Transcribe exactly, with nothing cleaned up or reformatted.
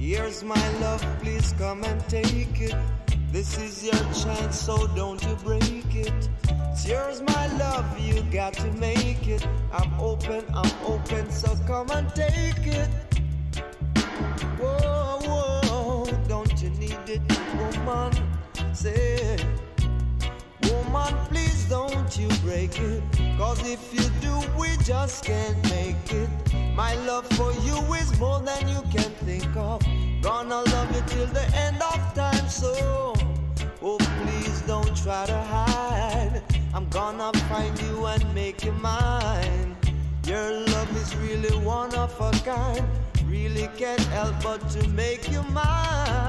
Here's my love, please come and take it. This is your chance, so don't you break it. It's yours, my love, you got to make it. I'm open, I'm open, so come and take it. Whoa, whoa, don't you need it, woman? Say, woman, please don't you break it. Cause if you do, we just can't make it. My love for you is more than you can think of. Gonna love you till the end of time, so oh, please don't try to hide. I'm gonna find you and make you mine. Your love is really one of a kind. Really can't help but to make you mine.